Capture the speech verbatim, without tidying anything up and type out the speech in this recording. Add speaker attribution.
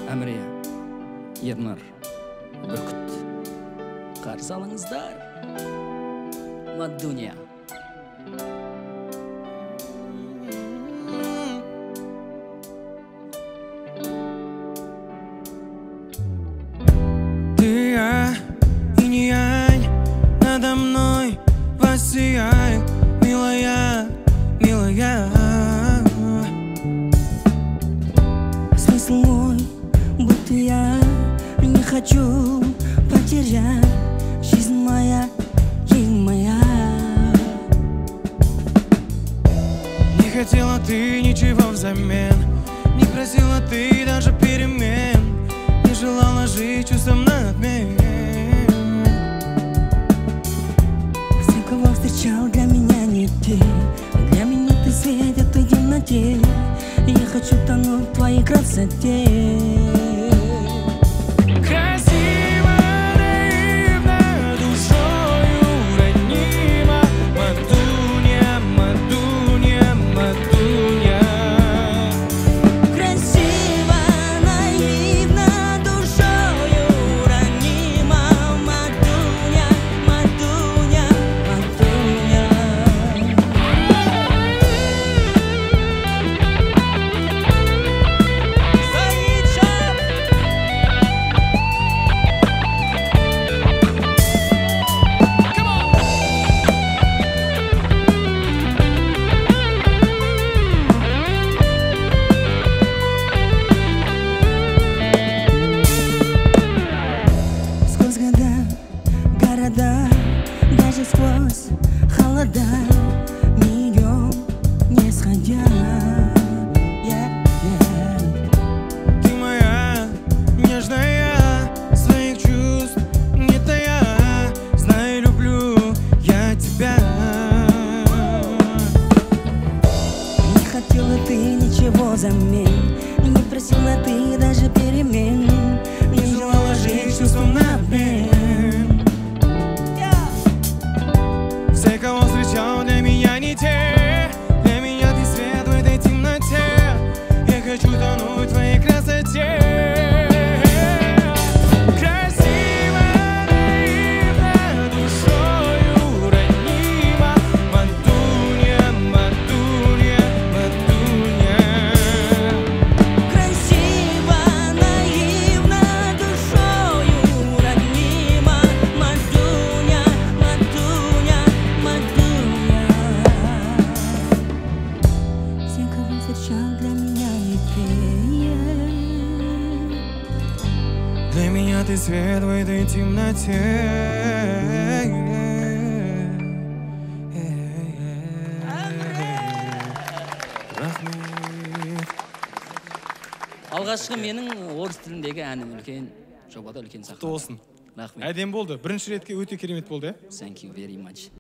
Speaker 1: Әміре, Ернар, Бүркіт. Қарсы алыңыздар. Мадуния.
Speaker 2: Ты я и не я, надо мной воссияй, милая, милая.
Speaker 3: Смысл мой, будто я не хочу потерять жизнь моя, жизнь моя.
Speaker 2: Не хотела ты ничего взамен, не просила ты даже перемен, не желала жить чувством на обмен.
Speaker 3: Все, кого встречал, для меня не ты. Для меня ты свет этой темноте. Я хочу тонуть в твоей красоте.
Speaker 2: Красиво, наивно, душою ранима, Мадуния, Мадуния, Мадуния.
Speaker 3: Красиво, наивно, душою ранима, Мадуня, Мадуня, Мадуня. Сквозь года, города, даже сквозь холода мы идем, не сходя. Yeah, yeah.
Speaker 2: Ты моя, нежная, своих чувств не тая, знай, люблю я тебя.
Speaker 3: Не хотела ты ничего взамен, не просила ты даже перемен, не желала жить чувством на обмен.
Speaker 2: Все, кого встречал, для меня не те. Для меня ты свет в этой темноте. Я хочу тонуть в твоей красоте. Красиво, наивно, душою ранима, Мадуния, Мадуния, Мадуния.
Speaker 3: Красиво, наивно, душою ранима, Мадуня, Мадуня, Мадуня. Все, кого встречал, для меня не ты.
Speaker 2: Для меня ты свет в этой темноте. Рахмет.
Speaker 1: Алғашқы менің орыс тіліндегі әнім үлкен, жобада үлкен сахна.
Speaker 2: Құтты болсын.
Speaker 1: Рахмет.
Speaker 2: Әдем болды. Бірінші ретке өте керемет болды, иә?
Speaker 1: Thank you very much.